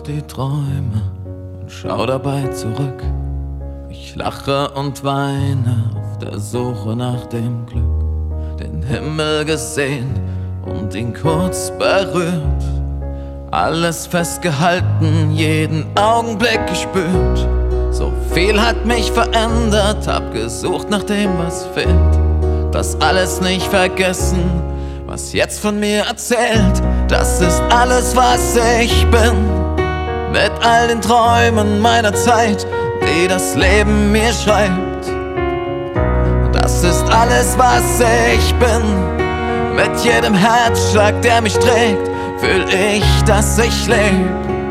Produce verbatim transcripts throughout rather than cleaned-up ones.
die Träume und schau dabei zurück. Ich lache und weine auf der Suche nach dem Glück. Den Himmel gesehen und ihn kurz berührt. Alles festgehalten, jeden Augenblick gespürt. So viel hat mich verändert, hab gesucht nach dem, was fehlt. Das alles nicht vergessen, was jetzt von mir erzählt. Das ist alles, was ich bin, mit all den Träumen meiner Zeit, die das Leben mir schreibt. Das ist alles, was ich bin, mit jedem Herzschlag, der mich trägt, fühl ich, dass ich lebe.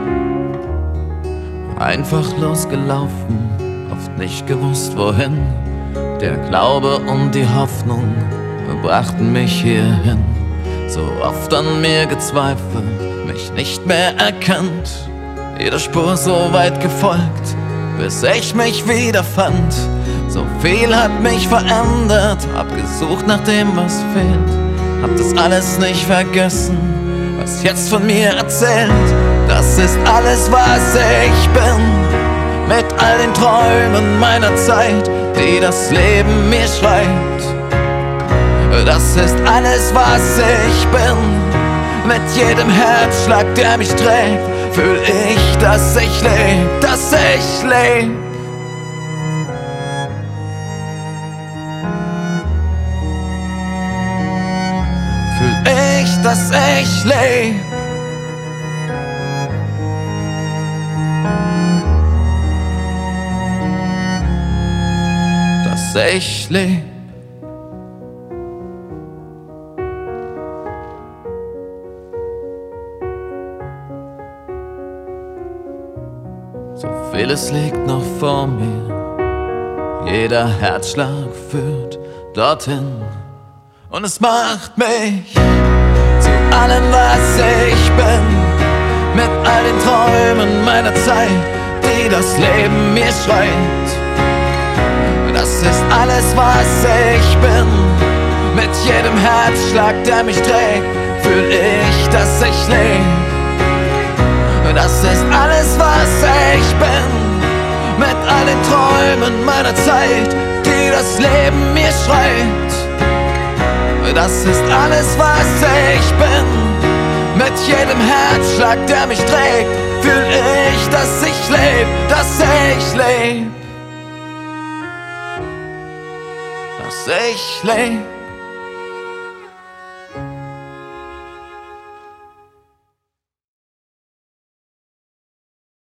Einfach losgelaufen, oft nicht gewusst wohin. Der Glaube und die Hoffnung brachten mich hierhin. So oft an mir gezweifelt, mich nicht mehr erkannt. Jeder Spur so weit gefolgt, bis ich mich wiederfand. So viel hat mich verändert, hab gesucht nach dem, was fehlt. Hab das alles nicht vergessen, was jetzt von mir erzählt. Das ist alles, was ich bin, mit all den Träumen meiner Zeit, die das Leben mir schreibt. Das ist alles, was ich bin, mit jedem Herzschlag, der mich trägt, fühl ich, dass ich leb, dass ich leb. Fühl ich, dass ich leb. Dass ich leb. So vieles liegt noch vor mir, jeder Herzschlag führt dorthin. Und es macht mich zu allem, was ich bin, mit all den Träumen meiner Zeit, die das Leben mir schreibt. Das ist alles, was ich bin, mit jedem Herzschlag, der mich trägt, fühl ich, dass ich lebe. Das ist alles, was ich bin, mit all den Träumen meiner Zeit, die das Leben mir schreibt. Das ist alles, was ich bin, mit jedem Herzschlag, der mich trägt, fühl ich, dass ich leb, dass ich leb, dass ich leb.